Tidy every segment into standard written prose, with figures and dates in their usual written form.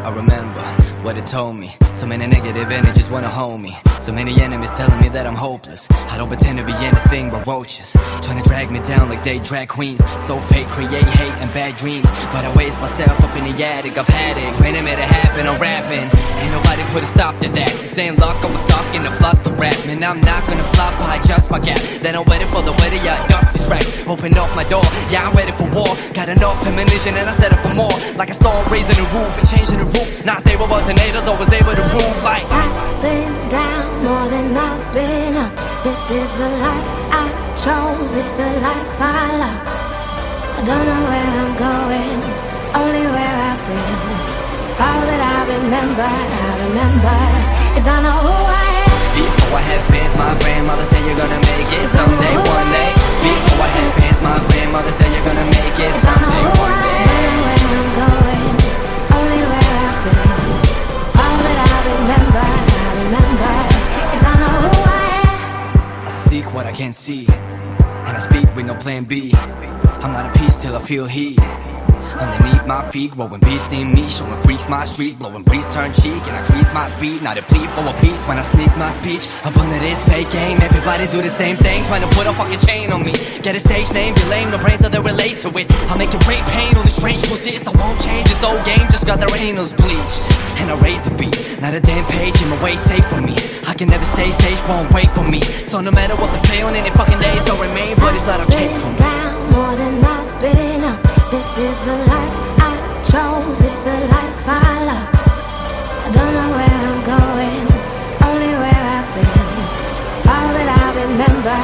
I remember what it told me. So many negative energies wanna hold me. So many enemies telling me that I'm hopeless. I don't pretend to be anything but roaches, trying to drag me down like they drag queens. So fake, create hate and bad dreams, but I waste myself up in the attic. I've had it, granted made it happen, I'm rapping. Ain't nobody put a stop to that. This ain't luck, I was stuck in the plus the rap. Man, I'm not gonna flop, I adjust my gap. Then I'm waiting for the weather, yeah, dust this rack. Open up my door, yeah, I'm ready for war. Got enough ammunition and I set it for more. Like a storm raising the roof and changing the roots. Not stable but tornadoes, always able to prove like I've been down more than I've been up. This is the life I chose, it's the life I love. I don't know where I'm going, only where I've been. All that I remember is I know who I am. Before I had fans, my grandmother said you're gonna make it someday, one day. Before I had fans, my grandmother said you're gonna make it someday, one day. I don't know where I'm going, only where I've been. All that I remember is I know who I am. I seek what I can't see, and I speak with no plan B. I'm not at peace till I feel heat underneath my feet, growing beasts in me, showing freaks my street, blowing breeze turn cheek, and I increase my speed, not a plead for a piece. When I sneak my speech up under this fake game, everybody do the same thing, trying to put a fucking chain on me. Get a stage name, be lame, no brains so they relate to it. I'll make it rain pain on the strange pussies, I won't change this old game, just got their anals bleached. And I rate the beat, not a damn page in my way safe for me. I can never stay safe, won't wait for me. So no matter what they play on any fucking day, so remain, but it's not okay for me. Down more than I've been up. This is the life I chose, it's the life I love. I don't know where I'm going, only where I've been. All that I remember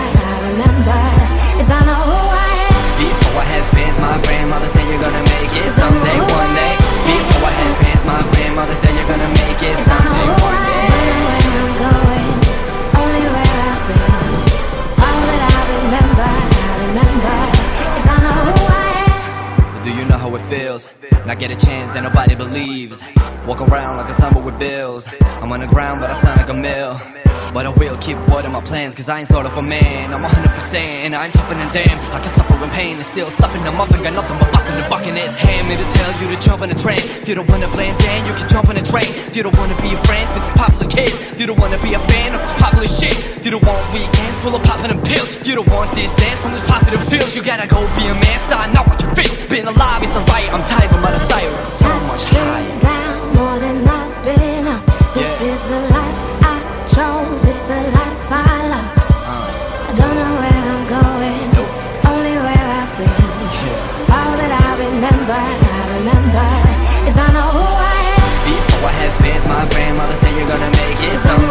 is I know who I am. Before I had fans, my grandmother said you're gonna make it someday, one day. Before I had fans, my grandmother said you're gonna make it someday, one day. I don't know where I'm going, only where I've been. All that I remember is I know who I am. Do you know how it feels? Not get a chance that nobody believes. Walk around like a summer with bills. I'm on the ground but I sound like a mill. But I will keep watering my plans, cause I ain't sort of a man. I'm 100% and I'm tougher than damn. I can suffer in pain and still stuffing them up and got nothing but busting the bucket in his hand. Me to tell you to jump on the train. If you don't wanna blend in, you can jump on the train. If you don't wanna be a friend with these popular kids, if you don't wanna be a fan of this popular shit, if you don't want weekends full of popping and pills, if you don't want this dance from these positive feels, you gotta go be a man, start not what you fit. Been alive, it's alright, I'm tired but my desire is so much higher. Down more than I've been up. This is the life I chose, it's the life I love. I don't know where I'm going, only where I've been. All that I remember is I know who I am. Before I had fans, my grandmother said you're gonna make it someday.